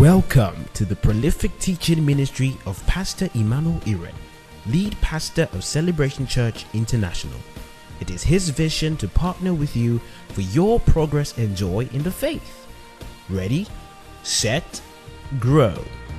Welcome to the prolific teaching ministry of Pastor Emmanuel Iren, lead pastor of Celebration Church International. It is his vision to partner with you for your progress and joy in the faith. Ready, set, grow.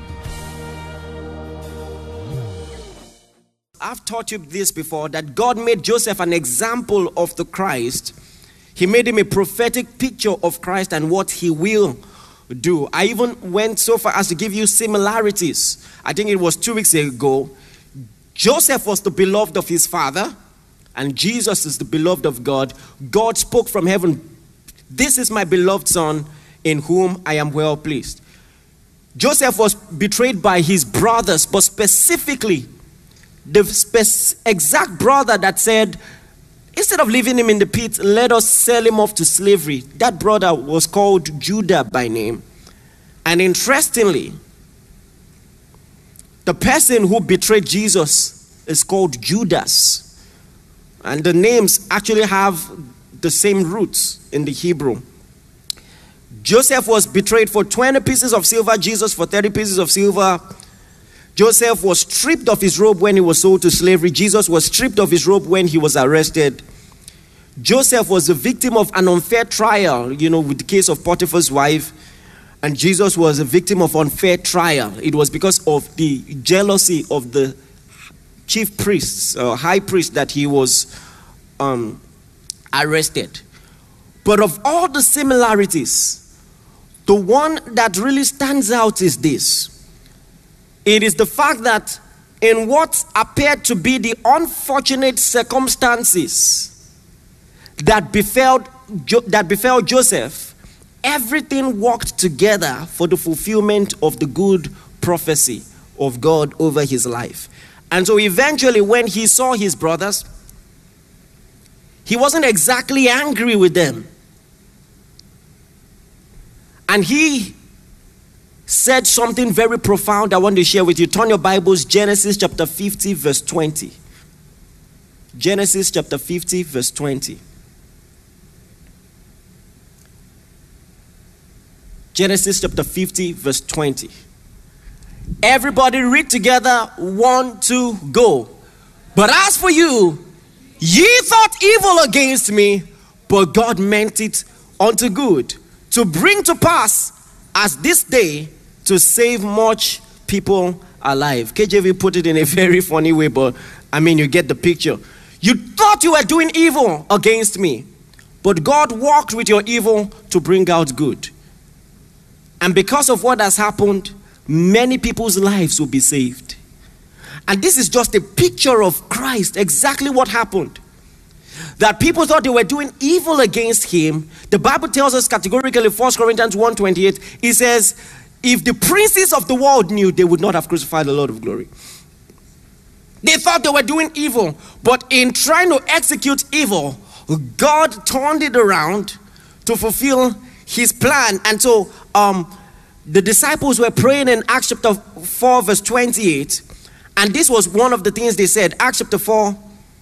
I've taught you this before, that God made Joseph an example of the Christ. He made him a prophetic picture of Christ and what he will do. I even went so far as to give you similarities. I think it was 2 weeks ago. Joseph was the beloved of his father, and Jesus is the beloved of God. God spoke from heaven, "This is my beloved son, in whom I am well pleased." Joseph was betrayed by his brothers, but specifically the exact brother that said, "Instead of leaving him in the pit, let us sell him off to slavery." That brother was called Judah by name. And interestingly, the person who betrayed Jesus is called Judas. And the names actually have the same roots in the Hebrew. Joseph was betrayed for 20 pieces of silver, Jesus for 30 pieces of silver. Joseph was stripped of his robe when he was sold to slavery. Jesus was stripped of his robe when he was arrested. Joseph was the victim of an unfair trial, with the case of Potiphar's wife. And Jesus was a victim of unfair trial. It was because of the jealousy of the chief priests, high priest, that he was arrested. But of all the similarities, the one that really stands out is this. It is the fact that in what appeared to be the unfortunate circumstances that befell Joseph, everything worked together for the fulfillment of the good prophecy of God over his life. And so eventually, when he saw his brothers, he wasn't exactly angry with them. And he said something very profound I want to share with you. Turn your Bibles, Genesis chapter 50, verse 20. Genesis chapter 50, verse 20. Genesis chapter 50, verse 20. Everybody read together. 1, 2, go. "But as for you, ye thought evil against me, but God meant it unto good, to bring to pass as this day, to save much people alive." KJV put it in a very funny way, but you get the picture. You thought you were doing evil against me, but God worked with your evil to bring out good. And because of what has happened, many people's lives will be saved. And this is just a picture of Christ, exactly what happened. That people thought they were doing evil against him. The Bible tells us categorically, 1 Corinthians 1:28, it says, if the princes of the world knew, they would not have crucified the Lord of glory. They thought they were doing evil, but in trying to execute evil, God turned it around to fulfill his plan. And so the disciples were praying in Acts chapter 4, verse 28. And this was one of the things they said. Acts chapter 4.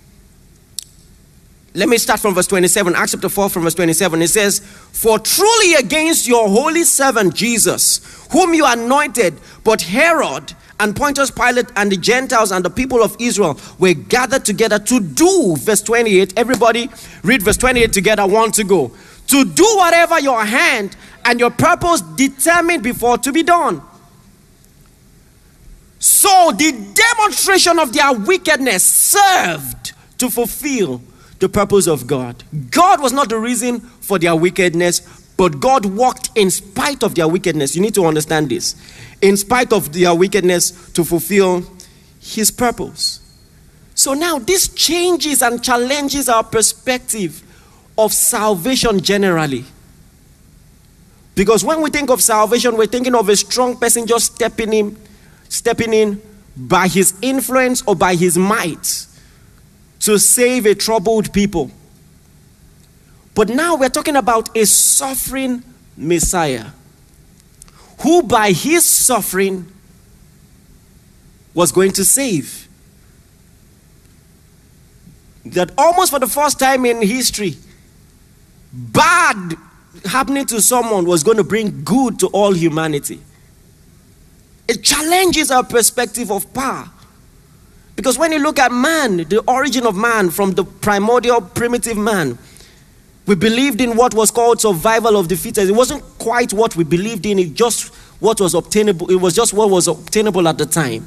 Let me start from verse 27. Acts chapter 4 from verse 27. It says, "For truly against your holy servant Jesus, whom you anointed, but Herod and Pontius Pilate and the Gentiles and the people of Israel were gathered together to do," verse 28. Everybody read verse 28 together. 1 to go. "To do whatever your hand and your purpose determined before to be done." So the demonstration of their wickedness served to fulfill the purpose of God. God was not the reason for their wickedness, but God worked in spite of their wickedness. You need to understand this. In spite of their wickedness, to fulfill his purpose. So now this changes and challenges our perspective of salvation generally. Because when we think of salvation, we're thinking of a strong person just stepping in by his influence or by his might to save a troubled people. But now we're talking about a suffering Messiah, who by his suffering was going to save. That almost for the first time in history, bad happening to someone was going to bring good to all humanity. It challenges our perspective of power. Because when you look at man, the origin of man from the primordial primitive man, we believed in what was called survival of the fittest. It wasn't quite what we believed in, it just what was obtainable. It was just what was obtainable at the time.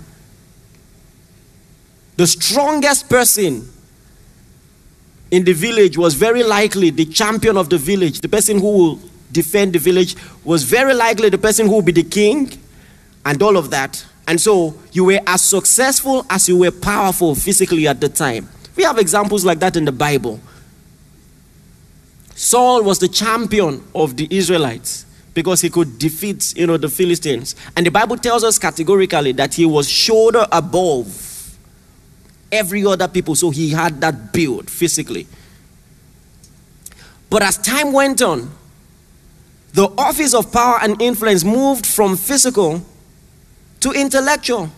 The strongest person in the village was very likely the champion of the village. The person who will defend the village was very likely the person who will be the king and all of that. And so you were as successful as you were powerful physically at the time. We have examples like that in the Bible. Saul was the champion of the Israelites because he could defeat, the Philistines. And the Bible tells us categorically that he was shoulder above every other people, so he had that build physically. But as time went on, the office of power and influence moved from physical to intellectual.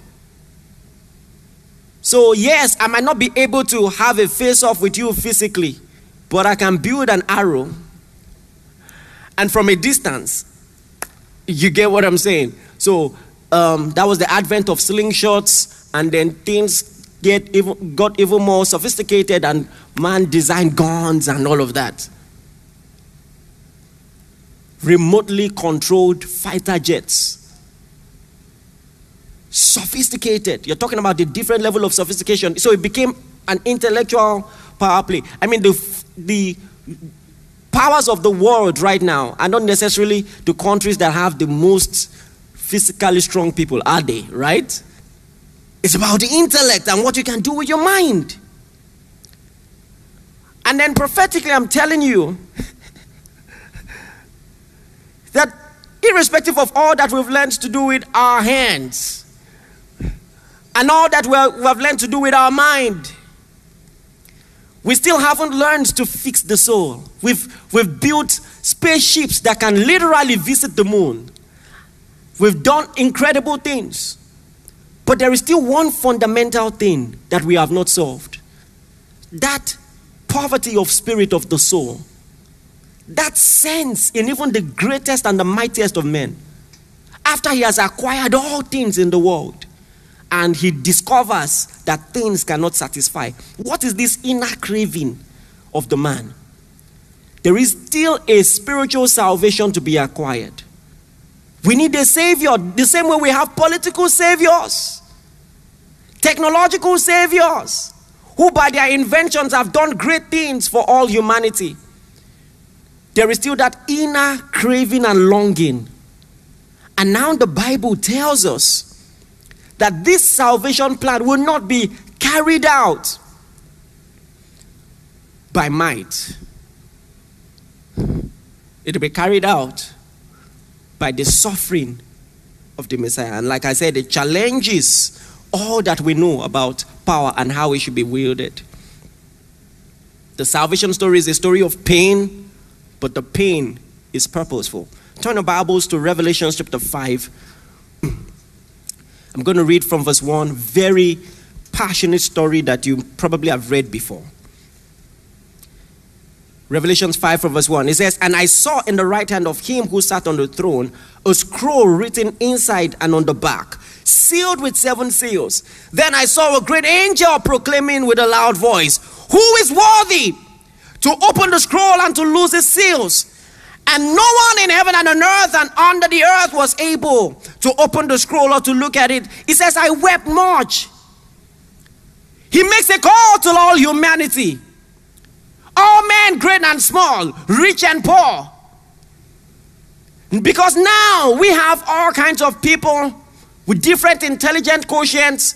So yes, I might not be able to have a face-off with you physically, but I can build an arrow, and from a distance, you get what I'm saying? So that was the advent of slingshots, and then things got even more sophisticated, and man designed guns and all of that. Remotely controlled fighter jets. Sophisticated. You're talking about the different level of sophistication. So it became an intellectual power play. I mean, the powers of the world right now are not necessarily the countries that have the most physically strong people, are they? Right? It's about the intellect and what you can do with your mind. And then prophetically, I'm telling you that irrespective of all that we've learned to do with our hands and all that we have learned to do with our mind, we still haven't learned to fix the soul. We've built spaceships that can literally visit the moon. We've done incredible things. But there is still one fundamental thing that we have not solved. That poverty of spirit of the soul. That sense in even the greatest and the mightiest of men. After he has acquired all things in the world, and he discovers that things cannot satisfy. What is this inner craving of the man? There is still a spiritual salvation to be acquired. We need a savior, the same way we have political saviors, technological saviors, who by their inventions have done great things for all humanity. There is still that inner craving and longing. And now the Bible tells us that this salvation plan will not be carried out by might. It will be carried out by the suffering of the Messiah. And like I said, it challenges all that we know about power and how it should be wielded. The salvation story is a story of pain, but the pain is purposeful. Turn your Bibles to Revelation chapter 5. I'm going to read from verse 1, very passionate story that you probably have read before. Revelation 5 from verse 1. It says, "And I saw in the right hand of him who sat on the throne a scroll written inside and on the back, sealed with 7 seals. Then I saw a great angel proclaiming with a loud voice, 'Who is worthy to open the scroll and to loose its seals?' And no one in heaven and on earth and under the earth was able to open the scroll or to look at it. He says, I wept much." He makes a call to all humanity. All men, great and small, rich and poor. Because now we have all kinds of people with different intelligent quotients,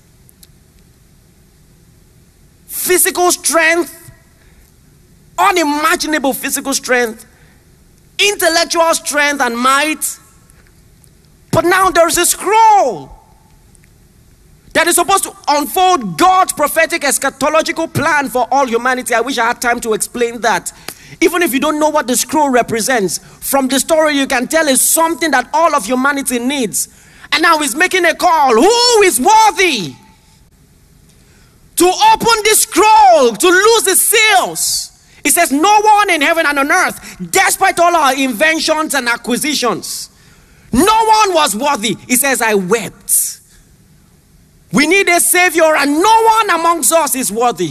physical strength, unimaginable physical strength, intellectual strength and might. But now there's a scroll that is supposed to unfold God's prophetic eschatological plan for all humanity. I wish I had time to explain that. Even if you don't know what the scroll represents, from the story you can tell it's something that all of humanity needs. And now he's making a call. Who is worthy to open this scroll, to loose the seals? It says no one in heaven and on earth, despite all our inventions and acquisitions, No one was worthy. He says, I wept. We need a savior, and no one amongst us is worthy.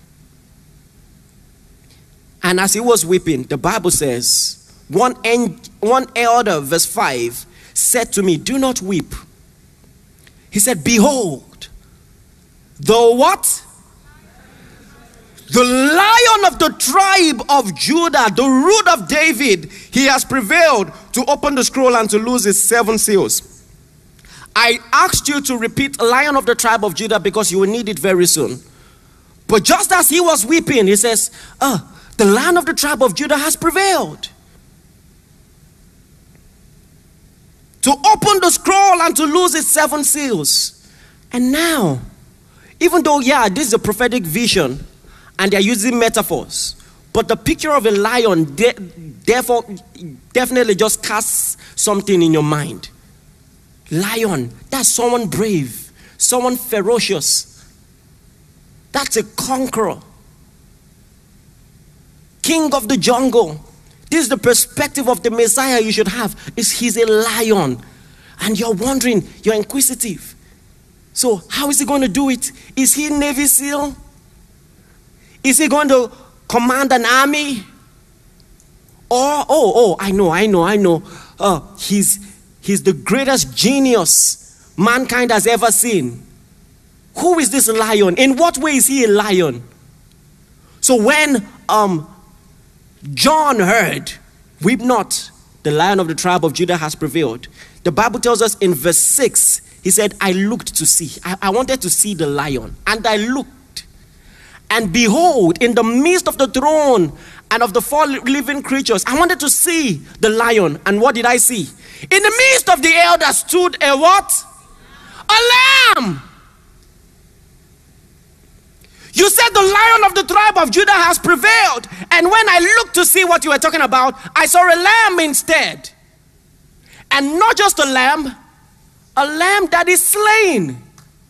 And as he was weeping, the Bible says, one elder, verse 5, said to me, do not weep. He said, behold, the what? The Lion of the tribe of Judah, the root of David, he has prevailed to open the scroll and to loose its 7 seals. I asked you to repeat Lion of the tribe of Judah because you will need it very soon. But just as he was weeping, he says, the Lion of the tribe of Judah has prevailed to open the scroll and to loose its 7 seals. And now, even though, this is a prophetic vision, and they're using metaphors, but the picture of a lion therefore definitely just casts something in your mind. Lion, that's someone brave, someone ferocious. That's a conqueror. King of the jungle. This is the perspective of the Messiah you should have. He's a lion. And you're wondering, you're inquisitive. So how is he going to do it? Is he Navy SEAL? Is he going to command an army? Or, I know. He's the greatest genius mankind has ever seen. Who is this lion? In what way is he a lion? So when John heard, weep not, the Lion of the tribe of Judah has prevailed. The Bible tells us in verse 6, he said, I looked to see. I wanted to see the lion. And I looked. And behold, in the midst of the throne and of the 4 living creatures, I wanted to see the lion. And what did I see? In the midst of the elders stood a what? A lamb. You said the Lion of the tribe of Judah has prevailed. And when I looked to see what you were talking about, I saw a lamb instead. And not just a lamb that is slain.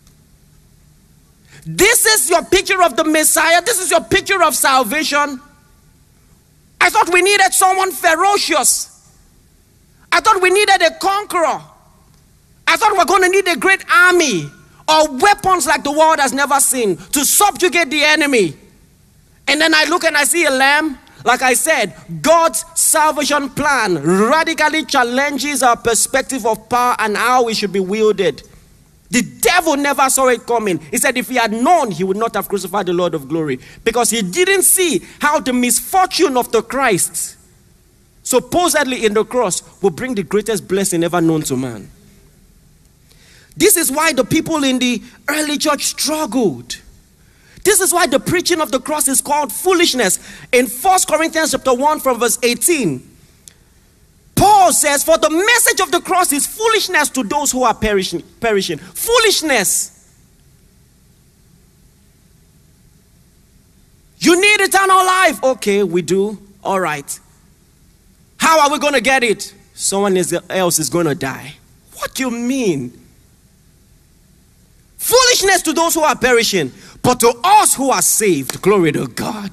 This is your picture of the Messiah. This is your picture of salvation. I thought we needed someone ferocious. I thought we needed a conqueror. I thought we were going to need a great army or weapons like the world has never seen to subjugate the enemy. And then I look and I see a lamb. Like I said, God's salvation plan radically challenges our perspective of power and how we should be wielded. The devil never saw it coming. He said if he had known, he would not have crucified the Lord of glory, because he didn't see how the misfortune of the Christ, supposedly in the cross, will bring the greatest blessing ever known to man. This is why the people in the early church struggled. This is why the preaching of the cross is called foolishness. In 1 Corinthians chapter 1 from verse 18, Paul says, for the message of the cross is foolishness to those who are perishing. Foolishness. You need eternal life. Okay, we do. All right. How are we going to get it? Someone else is going to die. What do you mean? Foolishness to those who are perishing, but to us who are saved, glory to God.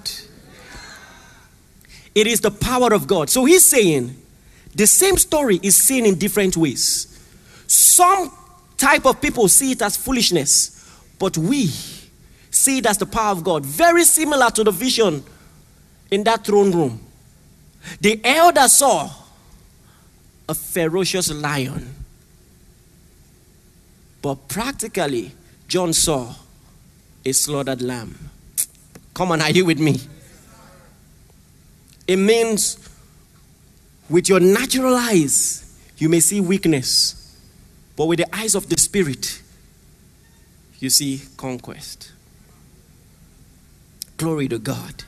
It is the power of God. So he's saying, the same story is seen in different ways. Some type of people see it as foolishness, but we see it as the power of God. Very similar to the vision in that throne room. The elder saw a ferocious lion, but practically John saw a slaughtered lamb. Come on, are you with me? It means with your natural eyes, you may see weakness. But with the eyes of the Spirit, you see conquest. Glory to God.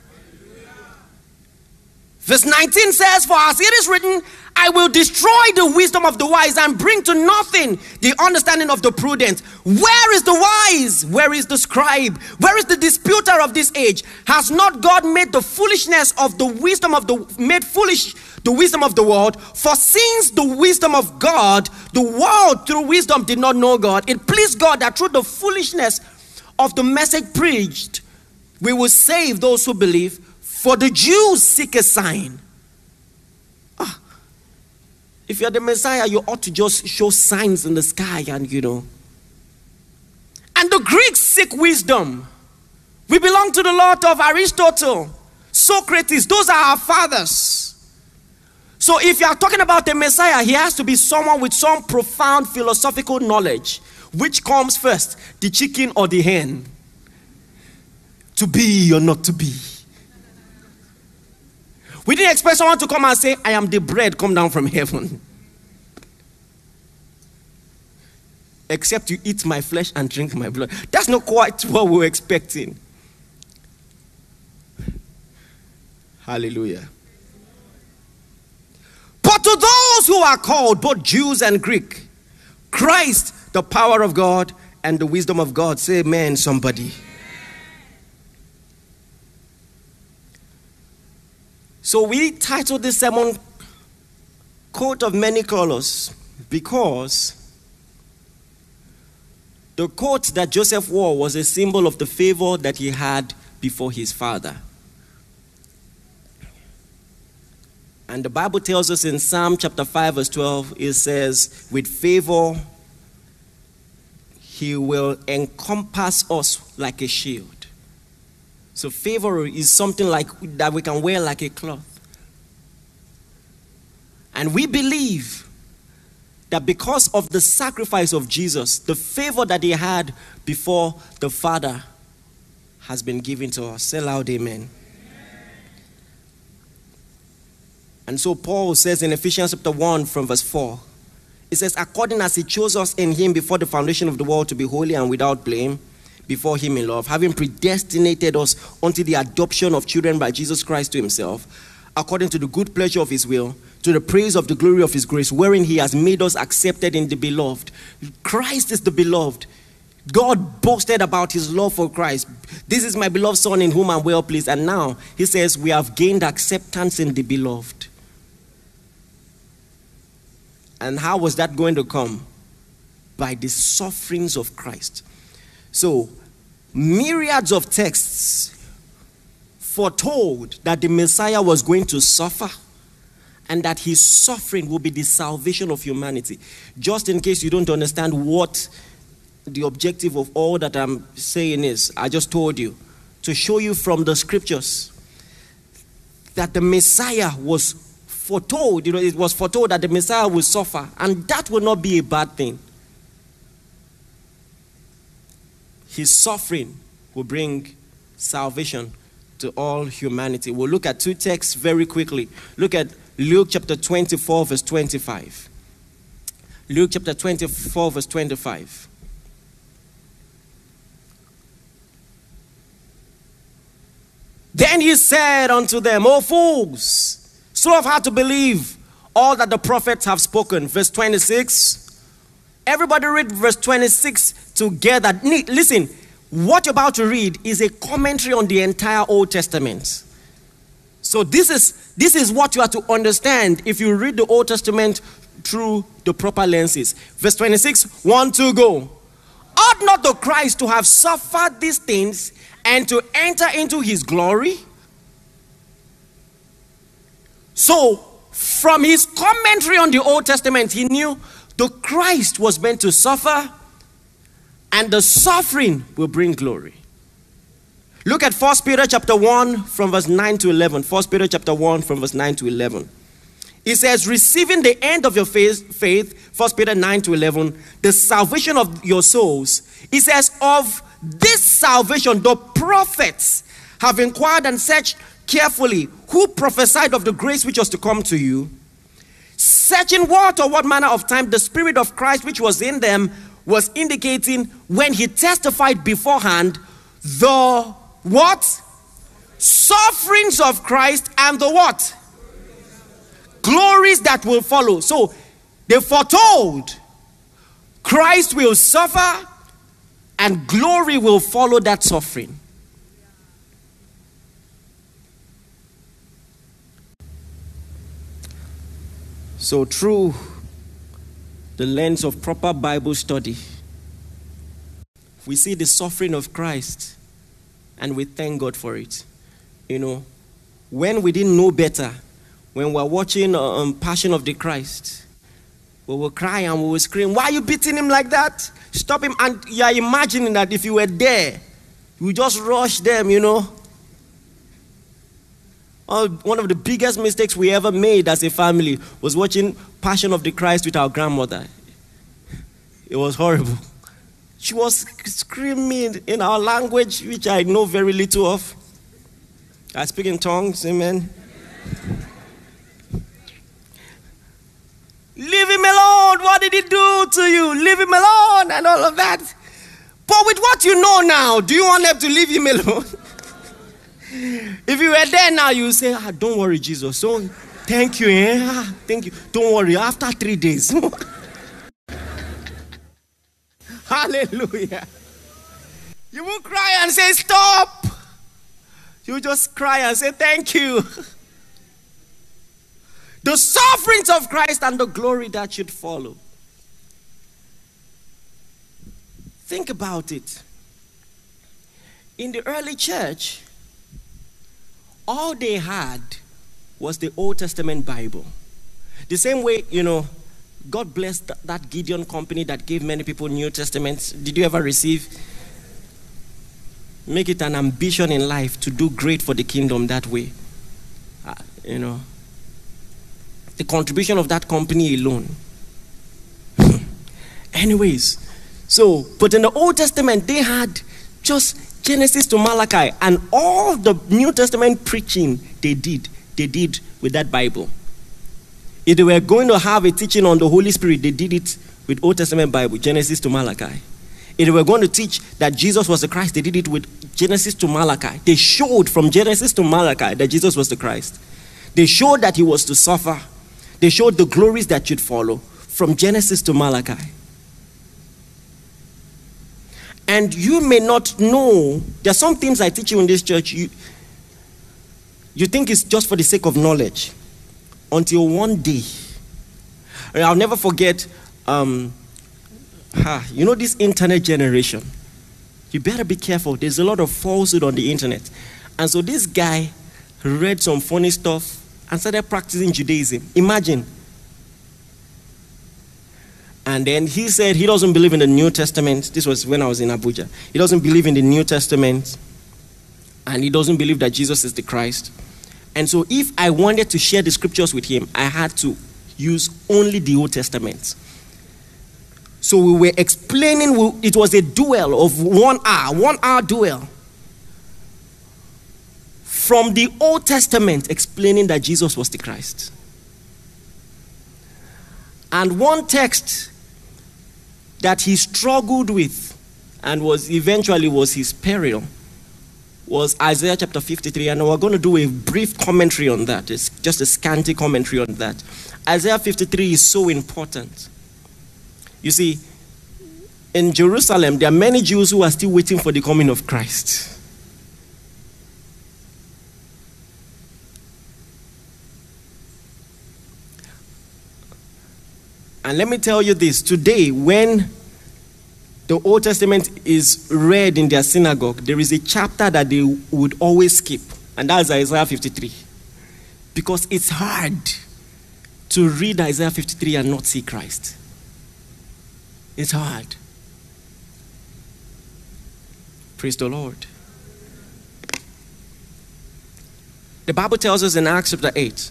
Verse 19 says, for as it is written, I will destroy the wisdom of the wise and bring to nothing the understanding of the prudent. Where is the wise? Where is the scribe? Where is the disputer of this age? Has not God made the foolishness of the wisdom of made foolish the wisdom of the world? For since the wisdom of God, the world through wisdom did not know God, it pleased God that through the foolishness of the message preached, we will save those who believe. For the Jews seek a sign. If you're the Messiah, you ought to just show signs in the sky and And the Greeks seek wisdom. We belong to the lot of Aristotle, Socrates. Those are our fathers. So if you are talking about the Messiah, he has to be someone with some profound philosophical knowledge. Which comes first, the chicken or the hen? To be or not to be? We didn't expect someone to come and say, I am the bread come down from heaven. Except you eat my flesh and drink my blood. That's not quite what we were expecting. Hallelujah. But to those who are called, both Jews and Greek, Christ, the power of God and the wisdom of God. Say amen, somebody. So we titled this sermon, Coat of Many Colors, because the coat that Joseph wore was a symbol of the favor that he had before his father. And the Bible tells us in Psalm chapter 5 verse 12, it says, with favor, he will encompass us like a shield. So favor is something like that we can wear like a cloth. And we believe that because of the sacrifice of Jesus, the favor that he had before the Father has been given to us. Say loud amen. And so Paul says in Ephesians chapter 1 from verse 4, it says, according as he chose us in him before the foundation of the world to be holy and without blame before him in love, having predestinated us unto the adoption of children by Jesus Christ to himself, according to the good pleasure of his will, to the praise of the glory of his grace, wherein he has made us accepted in the beloved. Christ is the beloved. God boasted about his love for Christ. This is my beloved son in whom I'm well pleased. And now he says we have gained acceptance in the beloved. And how was that going to come? By the sufferings of Christ. So, myriads of texts foretold that the Messiah was going to suffer and that his suffering will be the salvation of humanity. Just in case you don't understand what the objective of all that I'm saying is, I just told you, to show you from the scriptures that the Messiah was foretold, it was foretold that the Messiah will suffer, and that will not be a bad thing. His suffering will bring salvation to all humanity. We'll look at two texts very quickly. Look at Luke chapter 24 verse 25. Luke chapter 24 verse 25. Then he said unto them, O fools, slow of heart to believe all that the prophets have spoken. Verse 26. Everybody read verse 26 together. Listen, what you're about to read is a commentary on the entire Old Testament. So this is what you have to understand if you read the Old Testament through the proper lenses. Verse 26, 1, 2, go. Ought not the Christ to have suffered these things and to enter into his glory? So, from his commentary on the Old Testament, he knew the Christ was meant to suffer, and the suffering will bring glory. Look at 1 Peter chapter 1 from verse 9 to 11. 1 Peter chapter 1 from verse 9 to 11. It says, receiving the end of your faith, 1 Peter 9 to 11, the salvation of your souls. It says, of this salvation, the prophets have inquired and searched carefully who prophesied of the grace which was to come to you, searching what or what manner of time the Spirit of Christ which was in them was indicating when he testified beforehand the what? Sufferings of Christ and the what? Glories that will follow. So they foretold Christ will suffer and glory will follow that suffering. So through the lens of proper Bible study, we see the suffering of Christ and we thank God for it. You know, when we didn't know better, when we're watching Passion of the Christ, We will cry and we will scream. Why are you beating him like that? Stop him. And you are imagining that if you were there, you would just rush them, you know. One of the biggest mistakes we ever made as a family was watching Passion of the Christ with our grandmother. It was horrible. She was screaming in our language, which I know very little of. I speak in tongues, amen. Leave him alone. What did he do to you? Leave him alone and all of that. But with what you know now, do you want them to leave him alone? If you were there now, you would say, don't worry, Jesus. So, thank you. Thank you. Don't worry. After 3 days. Hallelujah. You won't cry and say, stop. You just cry and say, thank you. The sufferings of Christ and the glory that should follow. Think about it. In the early church, all they had was the Old Testament Bible. The same way, you know, God blessed that Gideon company that gave many people New Testaments. Did you ever receive? Make it an ambition in life to do great for the kingdom that way. You know, the contribution of that company alone. Anyways, so, but in the Old Testament, they had just Genesis to Malachi, and all the New Testament preaching they did with that Bible. If they were going to have a teaching on the Holy Spirit, they did it with Old Testament Bible, Genesis to Malachi. If they were going to teach that Jesus was the Christ, they did it with Genesis to Malachi. They showed from Genesis to Malachi that Jesus was the Christ. They showed that he was to suffer. They showed the glories that should follow from Genesis to Malachi. And you may not know, there are some things I teach you in this church, you think it's just for the sake of knowledge. Until one day, I'll never forget, you know this internet generation. You better be careful. There's a lot of falsehood on the internet. And so this guy read some funny stuff and started practicing Judaism. Imagine. And then he said he doesn't believe in the New Testament. This was when I was in Abuja. He doesn't believe in the New Testament. And he doesn't believe that Jesus is the Christ. And so if I wanted to share the scriptures with him, I had to use only the Old Testament. So we were explaining, it was a duel of 1 hour, 1 hour duel. From the Old Testament explaining that Jesus was the Christ. And one text that he struggled with and was eventually his peril was Isaiah chapter 53, and we're going to do a brief commentary on that. It's just a scanty commentary on that. Isaiah 53 is so important. You see, in Jerusalem, there are many Jews who are still waiting for the coming of Christ. And let me tell you this, today when the Old Testament is read in their synagogue, there is a chapter that they would always skip, and that's Isaiah 53. Because it's hard to read Isaiah 53 and not see Christ. It's hard. Praise the Lord. The Bible tells us in Acts chapter 8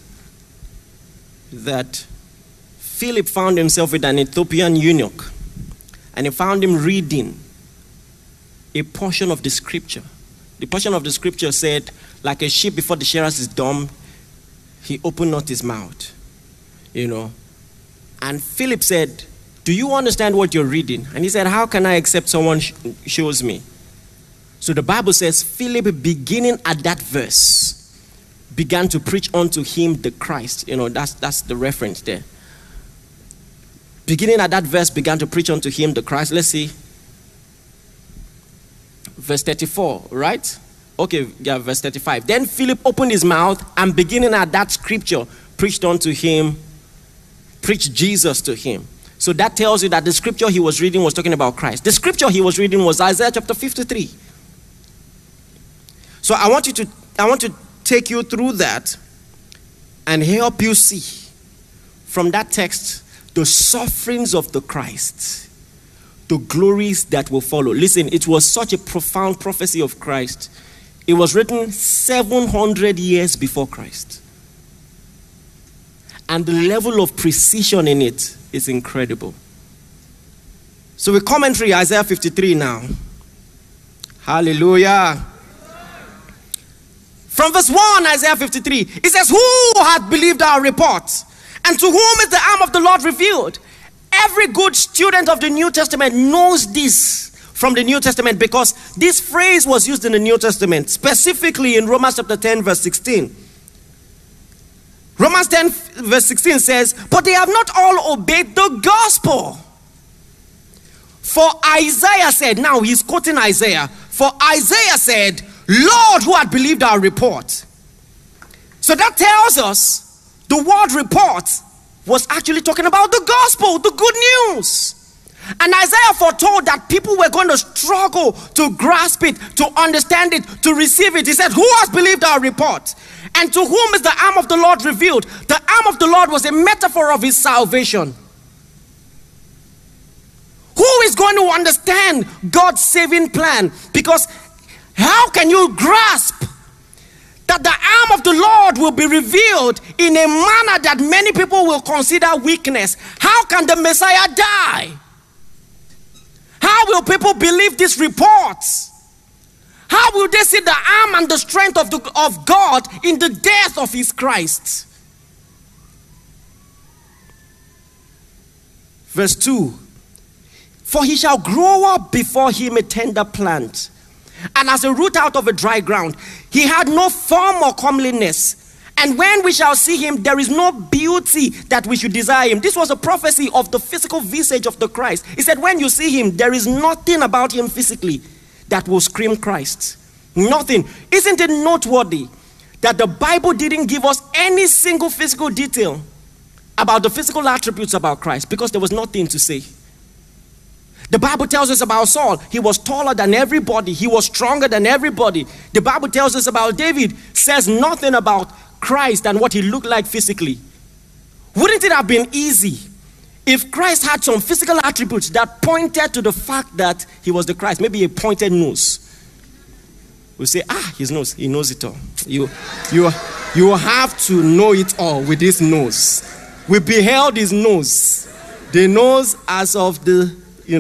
that Philip found himself with an Ethiopian eunuch. And he found him reading a portion of the scripture. The portion of the scripture said, like a sheep before the shearers is dumb, he opened not his mouth. You know. And Philip said, do you understand what you're reading? And he said, how can I accept someone shows me? So the Bible says, Philip, beginning at that verse, began to preach unto him the Christ. You know, that's the reference there. Beginning at that verse, began to preach unto him the Christ. Let's see. Verse 34, right? Okay, yeah, verse 35. Then Philip opened his mouth and beginning at that scripture, preached Jesus to him. So that tells you that the scripture he was reading was talking about Christ. The scripture he was reading was Isaiah chapter 53. So I want to take you through that and help you see from that text the sufferings of the Christ, the glories that will follow. Listen, it was such a profound prophecy of Christ. It was written 700 years before Christ. And the level of precision in it is incredible. So with commentary, Isaiah 53 now. Hallelujah. From verse 1, Isaiah 53, it says, who hath believed our report? And to whom is the arm of the Lord revealed? Every good student of the New Testament knows this from the New Testament, because this phrase was used in the New Testament, specifically in Romans chapter 10, verse 16. Romans 10, verse 16 says, but they have not all obeyed the gospel. For Isaiah said, now he's quoting Isaiah, for Isaiah said, Lord, who had believed our report. So that tells us the word report was actually talking about the gospel, the good news. And Isaiah foretold that people were going to struggle to grasp it, to understand it, to receive it. He said, who has believed our report? And to whom is the arm of the Lord revealed? The arm of the Lord was a metaphor of his salvation. Who is going to understand God's saving plan? Because how can you grasp that the arm of the Lord will be revealed in a manner that many people will consider weakness? How can the Messiah die? How will people believe these reports? How will they see the arm and the strength of God in the death of his Christ? Verse 2. For he shall grow up before him a tender plant, and as a root out of a dry ground. He had no form or comeliness. And when we shall see him, there is no beauty that we should desire him. This was a prophecy of the physical visage of the Christ. He said, when you see him, there is nothing about him physically that will scream Christ. Nothing. Isn't it noteworthy that the Bible didn't give us any single physical detail about the physical attributes about Christ? Because there was nothing to say. The Bible tells us about Saul. He was taller than everybody. He was stronger than everybody. The Bible tells us about David. Says nothing about Christ and what he looked like physically. Wouldn't it have been easy if Christ had some physical attributes that pointed to the fact that he was the Christ? Maybe a pointed nose. We'll say, his nose, he knows it all. You have to know it all with his nose. We beheld his nose. The nose as of the,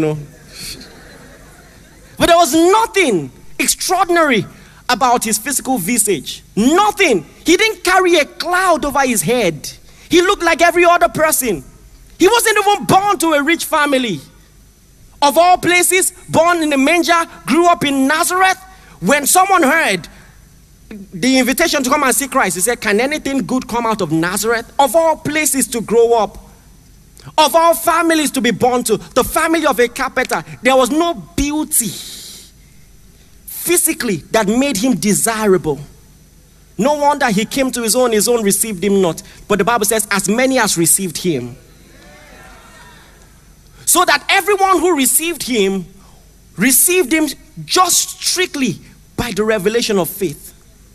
But there was nothing extraordinary about his physical visage. Nothing. He didn't carry a cloud over his head. He looked like every other person. He wasn't even born to a rich family. Of all places, born in a manger, grew up in Nazareth. When someone heard the invitation to come and see Christ, he said, can anything good come out of Nazareth? Of all places to grow up, of all families to be born to, the family of a carpenter, there was no beauty physically that made him desirable. No wonder he came to his own received him not. But the Bible says, as many as received him. So that everyone who received him just strictly by the revelation of faith.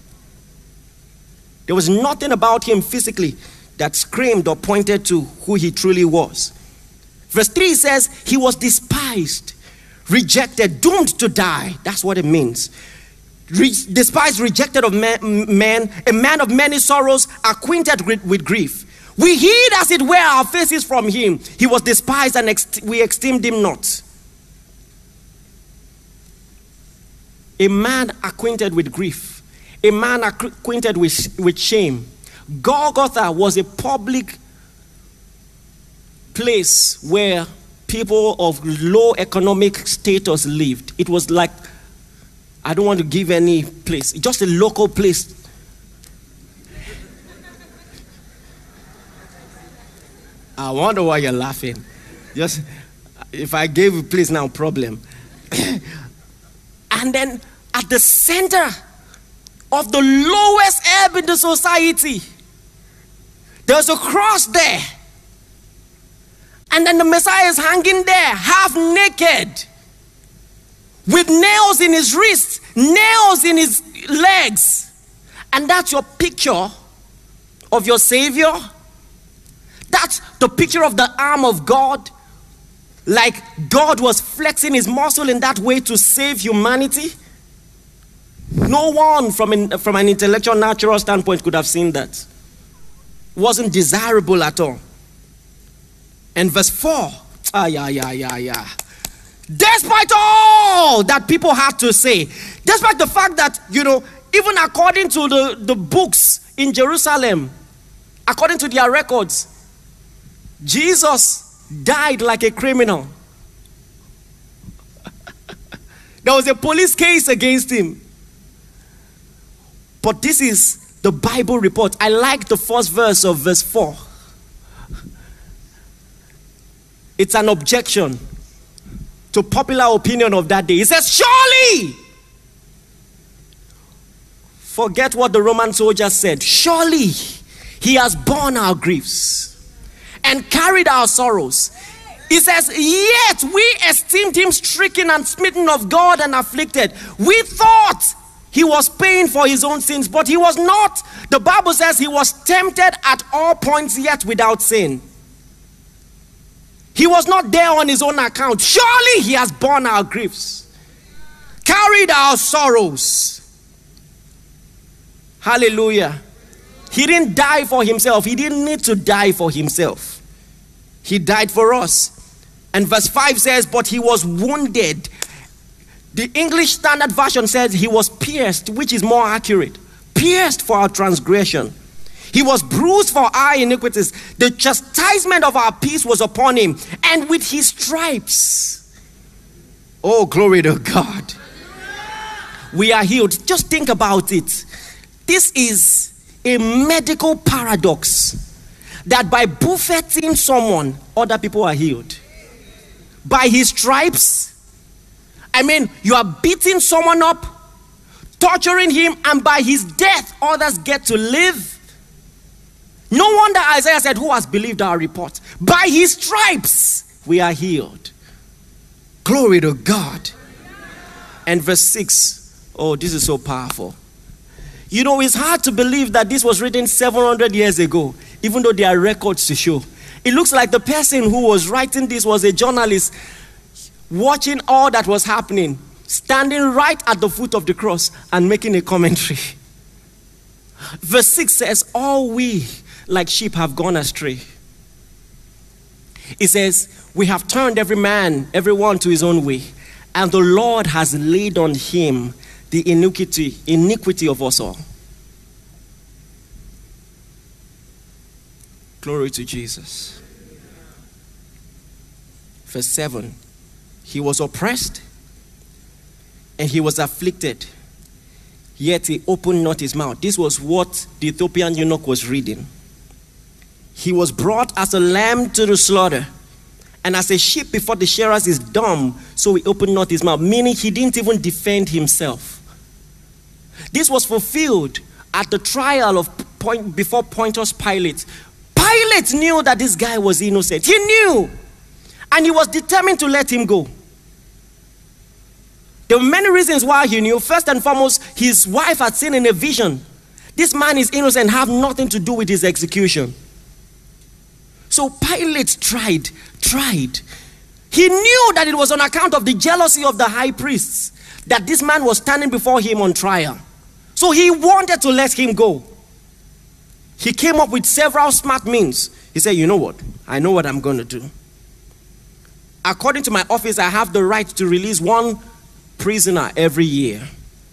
There was nothing about him physically that screamed or pointed to who he truly was. Verse 3 says, he was despised, rejected, doomed to die. That's what it means. Despised, rejected of men, a man of many sorrows, acquainted with grief. We hid as it were our faces from him. He was despised and we esteemed him not. A man acquainted with grief. A man acquainted with shame. Golgotha was a public place where people of low economic status lived. It was like, I don't want to give any place, just a local place. I wonder why you're laughing. Just, if I gave a place now, problem. And then at the center of the lowest ebb in the society, there's a cross there. And then the Messiah is hanging there, half naked, with nails in his wrists, nails in his legs. And that's your picture of your Savior? That's the picture of the arm of God. Like God was flexing his muscle in that way to save humanity. No one from an intellectual, natural standpoint could have seen that. Wasn't desirable at all. And verse 4. Despite all that people had to say, despite the fact that, even according to the books in Jerusalem, according to their records, Jesus died like a criminal. There was a police case against him. But this is the Bible report. I like the first verse of verse 4. It's an objection to popular opinion of that day. It says, surely, forget what the Roman soldiers said. Surely he has borne our griefs and carried our sorrows. He says, yet we esteemed him stricken and smitten of God and afflicted. We thought he was paying for his own sins, but he was not. The Bible says he was tempted at all points, yet without sin. He was not there on his own account. Surely he has borne our griefs, carried our sorrows. Hallelujah. He didn't die for himself. He didn't need to die for himself. He died for us. And verse 5 says, but he was wounded. The English Standard Version says he was pierced, which is more accurate. Pierced for our transgression. He was bruised for our iniquities. The chastisement of our peace was upon him. And with his stripes, oh, glory to God, we are healed. Just think about it. This is a medical paradox. That by buffeting someone, other people are healed. By his stripes, you are beating someone up, torturing him, and by his death, others get to live. No wonder Isaiah said, who has believed our report? By his stripes, we are healed. Glory to God. And verse 6, oh, this is so powerful. It's hard to believe that this was written 700 years ago, even though there are records to show. It looks like the person who was writing this was a journalist watching all that was happening, standing right at the foot of the cross and making a commentary. Verse 6 says, all we like sheep have gone astray. It says, we have turned everyone to his own way, and the Lord has laid on him the iniquity of us all. Glory to Jesus. Verse 7. He was oppressed and he was afflicted, yet he opened not his mouth. This was what the Ethiopian eunuch was reading. He was brought as a lamb to the slaughter, and as a sheep before the shearers is dumb, so he opened not his mouth. Meaning he didn't even defend himself. This was fulfilled at the trial before Pontius Pilate. Pilate knew that this guy was innocent. He knew. And he was determined to let him go. There were many reasons why he knew. First and foremost, his wife had seen in a vision. This man is innocent, have nothing to do with his execution. So Pilate tried. He knew that it was on account of the jealousy of the high priests that this man was standing before him on trial. So he wanted to let him go. He came up with several smart means. He said, you know what? I know what I'm going to do. According to my office, I have the right to release one prisoner every year.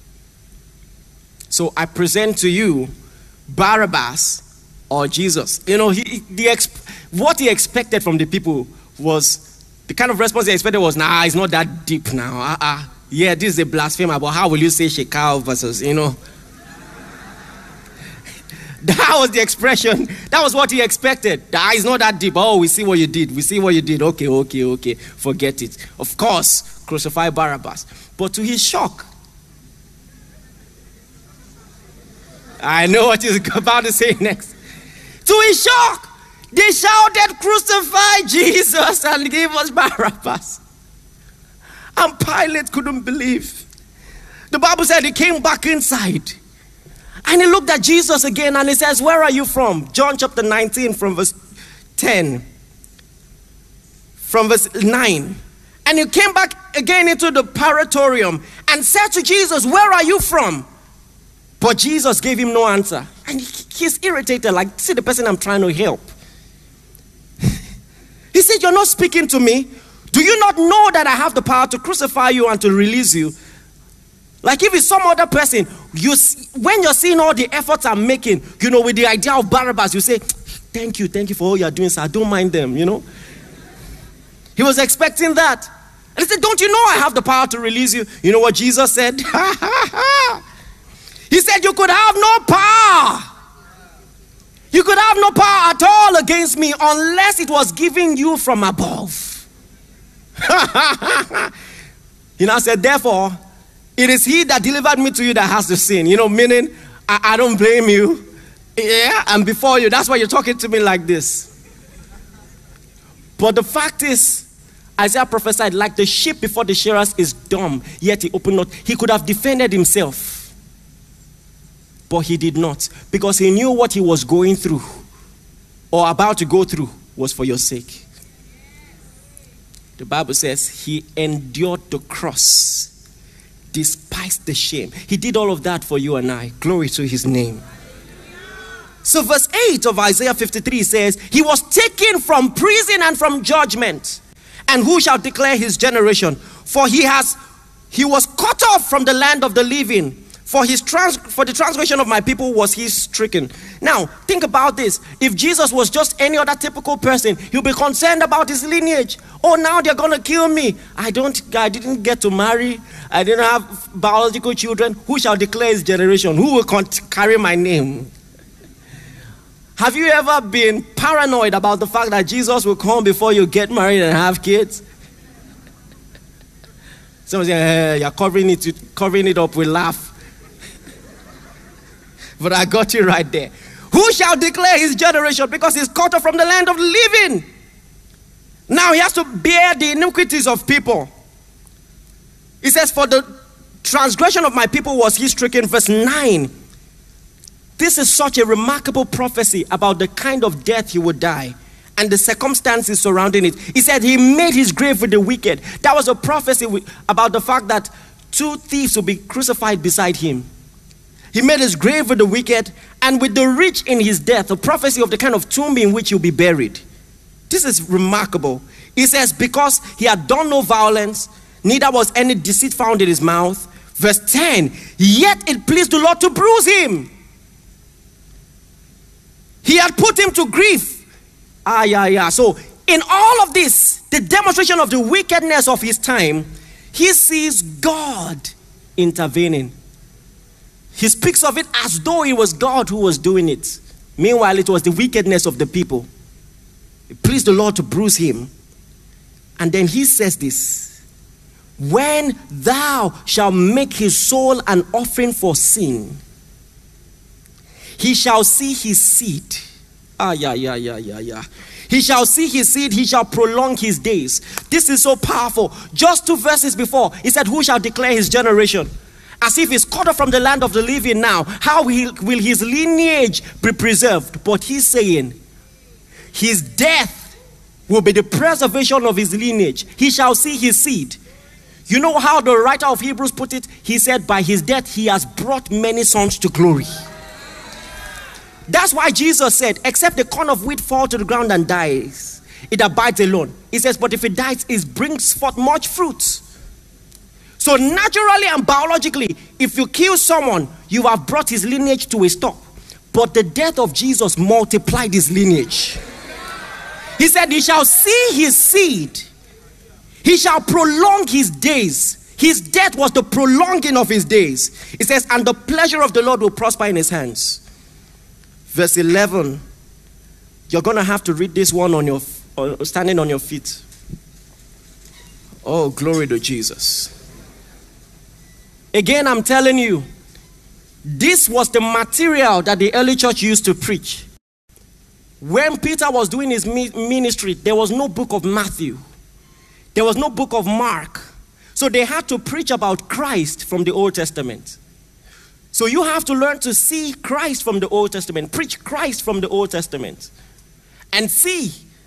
So I present to you Barabbas or Jesus. What he expected from the people was, the kind of response he expected was, nah, it's not that deep now. Yeah, this is a blasphemer, but how will you say Shekau versus, That was the expression. That was what he expected. It's not that deep. Oh, we see what you did. Okay. Forget it. Of course, crucify Barabbas. But to his shock, I know what he's about to say next. To his shock, they shouted, crucify Jesus and give us Barabbas. And Pilate couldn't believe. The Bible said he came back inside. And he looked at Jesus again and he says, where are you from? John chapter 19 from verse 10, from verse 9. And he came back again into the Praetorium and said to Jesus, "Where are you from?" But Jesus gave him no answer. And he's irritated, like, see the person I'm trying to help. He said, "You're not speaking to me. Do you not know that I have the power to crucify you and to release you?" Like if it's some other person, when you're seeing all the efforts I'm making, with the idea of Barabbas, you say, thank you for all you're doing, sir. I don't mind them, He was expecting that. And he said, "Don't you know I have the power to release you?" You know what Jesus said? He said, "You could have no power. You could have no power at all against me unless it was given you from above." He now said, "Therefore, it is he that delivered me to you that has the sin." Meaning, I don't blame you. Yeah, I'm before you. That's why you're talking to me like this. But the fact is, Isaiah prophesied, like the sheep before the shearers is dumb, yet he opened not. He could have defended himself. But he did not, because he knew what he was going through or about to go through was for your sake. The Bible says he endured the cross, despised the shame. He did all of that for you and I. Glory to his name. So verse 8 of Isaiah 53 says, "He was taken from prison and from judgment. And who shall declare his generation? For he was cut off from the land of the living. For the transgression of my people was he stricken." Now, think about this. If Jesus was just any other typical person, he'll be concerned about his lineage. Oh, now they're going to kill me. I didn't get to marry. I didn't have biological children. Who shall declare his generation? Who will carry my name? Have you ever been paranoid about the fact that Jesus will come before you get married and have kids? Someone say, "Hey, you're covering it up with laugh." But I got you right there. Who shall declare his generation? Because he's cut off from the land of the living. Now he has to bear the iniquities of people. He says, "For the transgression of my people was he stricken." Verse 9. This is such a remarkable prophecy about the kind of death he would die and the circumstances surrounding it. He said he made his grave with the wicked. That was a prophecy about the fact that 2 thieves will be crucified beside him. He made his grave with the wicked and with the rich in his death, a prophecy of the kind of tomb in which he'll be buried. This is remarkable. He says, because he had done no violence, neither was any deceit found in his mouth. Verse 10, yet it pleased the Lord to bruise him. He had put him to grief. So in all of this, the demonstration of the wickedness of his time, he sees God intervening. He speaks of it as though it was God who was doing it. Meanwhile, it was the wickedness of the people. It pleased the Lord to bruise him. And then he says this, when thou shalt make his soul an offering for sin, he shall see his seed. He shall see his seed, he shall prolong his days. This is so powerful. Just 2 verses before, he said, who shall declare his generation? As if he's cut off from the land of the living now. How will his lineage be preserved? But he's saying, his death will be the preservation of his lineage. He shall see his seed. You know how the writer of Hebrews put it? He said, by his death, he has brought many sons to glory. That's why Jesus said, except the corn of wheat fall to the ground and dies, it abides alone. He says, but if it dies, it brings forth much fruit. So naturally and biologically, if you kill someone, you have brought his lineage to a stop. But the death of Jesus multiplied his lineage. He said, he shall see his seed. He shall prolong his days. His death was the prolonging of his days. It says, and the pleasure of the Lord will prosper in his hands. Verse 11. You're going to have to read this one standing on your feet. Oh, glory to Jesus. Again, I'm telling you, this was the material that the early church used to preach. When Peter was doing his ministry, there was no book of Matthew. There was no book of Mark. So they had to preach about Christ from the Old Testament. So you have to learn to see Christ from the Old Testament, preach Christ from the Old Testament, and see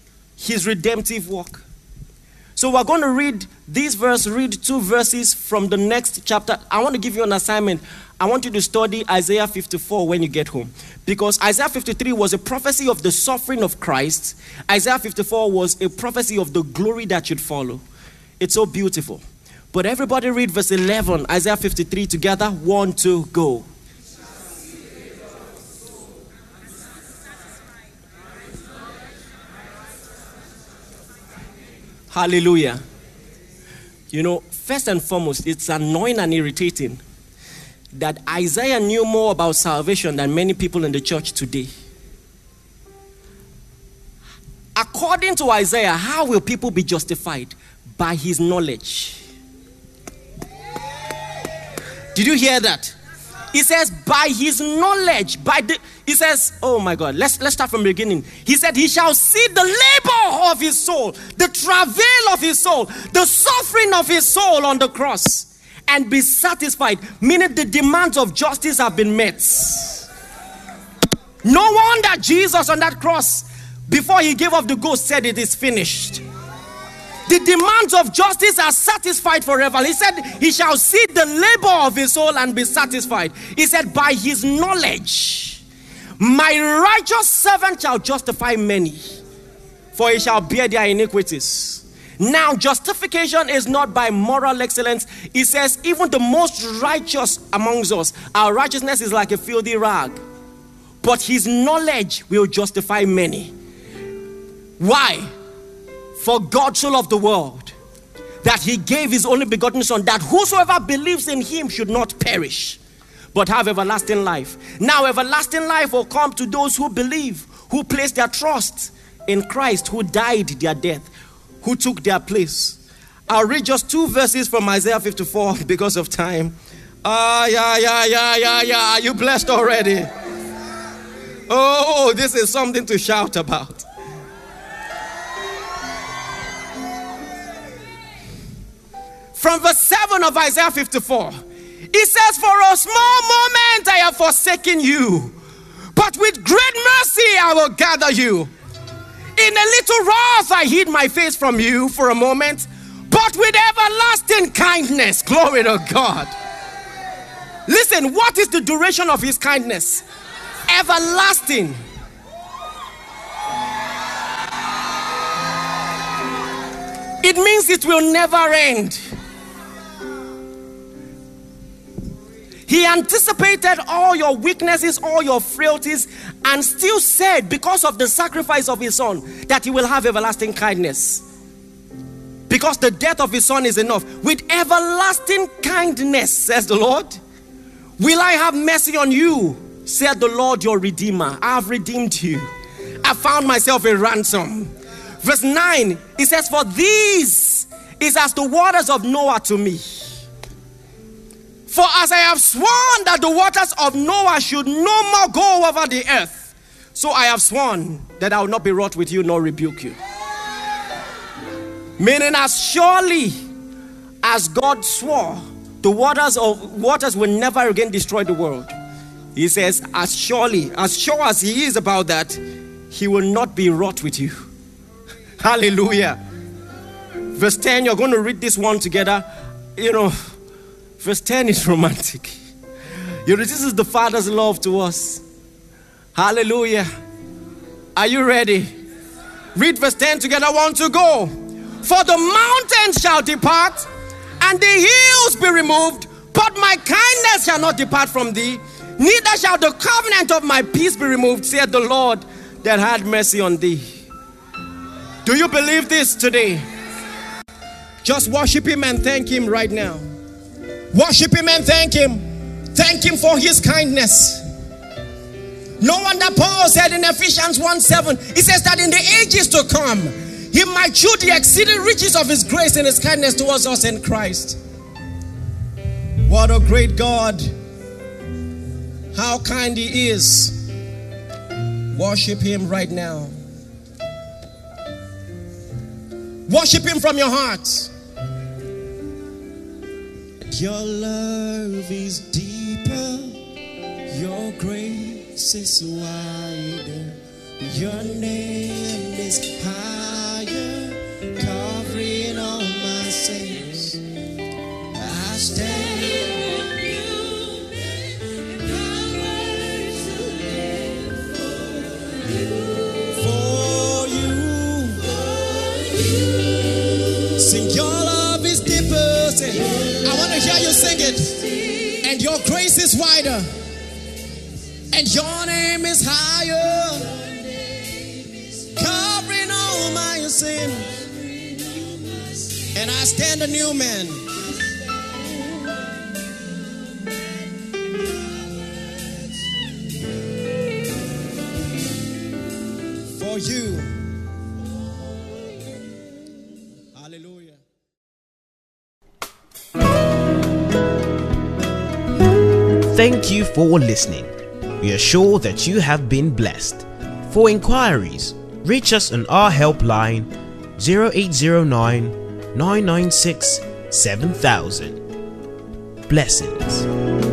his redemptive work. So we're going to read read 2 verses from the next chapter. I want to give you an assignment. I want you to study Isaiah 54 when you get home. Because Isaiah 53 was a prophecy of the suffering of Christ. Isaiah 54 was a prophecy of the glory that should follow. It's so beautiful. But everybody read verse 11, Isaiah 53 together. 1, 2, go. Hallelujah. You know, first and foremost, it's annoying and irritating that Isaiah knew more about salvation than many people in the church today. According to Isaiah, how will people be justified? By his knowledge. Did you hear that? He says, by his knowledge, he says, oh my God, let's start from the beginning. He said, he shall see the labor of his soul, the travail of his soul, the suffering of his soul on the cross, and be satisfied, meaning the demands of justice have been met. No wonder Jesus on that cross, before he gave up the ghost, said it is finished. The demands of justice are satisfied forever. He said, he shall see the labor of his soul and be satisfied. He said, by his knowledge, my righteous servant shall justify many, for he shall bear their iniquities. Now, justification is not by moral excellence. He says, even the most righteous amongst us, our righteousness is like a filthy rag. But his knowledge will justify many. Why? For God so loved the world that he gave his only begotten Son, that whosoever believes in him should not perish, but have everlasting life. Now everlasting life will come to those who believe, who place their trust in Christ, who died their death, who took their place. I'll read just 2 verses from Isaiah 54 because of time. Are you blessed already? Oh, this is something to shout about. From verse 7 of Isaiah 54, it says, for a small moment I have forsaken you, but with great mercy I will gather you. In a little wrath I hid my face from you for a moment, but with everlasting kindness, glory to God. Listen, what is the duration of his kindness? Everlasting. It means it will never end. He anticipated all your weaknesses, all your frailties, and still said, because of the sacrifice of his Son, that he will have everlasting kindness. Because the death of his Son is enough. With everlasting kindness, says the Lord, will I have mercy on you, said the Lord your Redeemer. I have redeemed you. I found myself a ransom. Verse 9, it says, for this is as the waters of Noah to me. For as I have sworn that the waters of Noah should no more go over the earth, so I have sworn that I will not be wroth with you nor rebuke you. Meaning, as surely as God swore, the waters will never again destroy the world. He says, as sure as he is about that, he will not be wroth with you. Hallelujah. Verse 10, you're going to read this one together. You know, verse 10 is romantic. You know, this is the Father's love to us. Hallelujah. Are you ready? Read verse 10 together. 1, 2, go. For the mountains shall depart, and the hills be removed, but my kindness shall not depart from thee, neither shall the covenant of my peace be removed, saith the Lord that had mercy on thee. Do you believe this today? Just worship him and thank him right now. Worship him and thank him. Thank him for his kindness. No wonder Paul said in Ephesians 1:7, he says that in the ages to come, he might show the exceeding riches of his grace and his kindness towards us in Christ. What a great God. How kind he is. Worship him right now. Worship him from your heart. Your love is deeper, your grace is wider, your name is higher is wider, and your name is higher, covering all my sin, and I stand a new man. For you. Hallelujah. Thank you for listening. We are sure that you have been blessed. For inquiries, reach us on our helpline 0809 996 7000. Blessings.